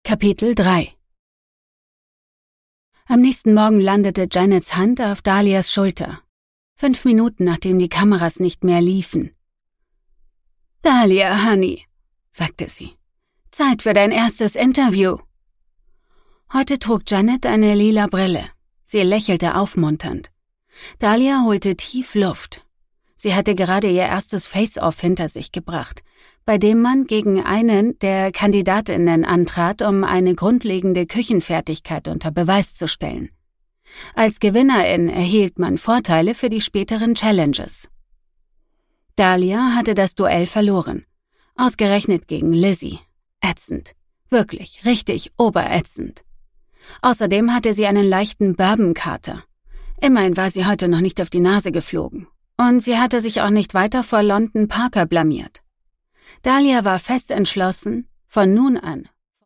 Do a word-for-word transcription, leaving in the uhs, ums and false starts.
Kapitel drei. Am nächsten Morgen landete Janets Hand auf Dahlias Schulter. Fünf Minuten, nachdem die Kameras nicht mehr liefen. »Dahlia, Honey«, sagte sie, »Zeit für dein erstes Interview.« Heute trug Janet eine lila Brille. Sie lächelte aufmunternd. Dahlia holte tief Luft. Sie hatte gerade ihr erstes Face-Off hinter sich gebracht, bei dem man gegen einen der Kandidatinnen antrat, um eine grundlegende Küchenfertigkeit unter Beweis zu stellen. Als Gewinnerin erhielt man Vorteile für die späteren Challenges. Dahlia hatte das Duell verloren. Ausgerechnet gegen Lizzie. Ätzend. Wirklich, richtig oberätzend. Außerdem hatte sie einen leichten Bourbon-Kater. Immerhin war sie heute noch nicht auf die Nase geflogen. Und sie hatte sich auch nicht weiter vor London Parker blamiert. Dahlia war fest entschlossen, von nun an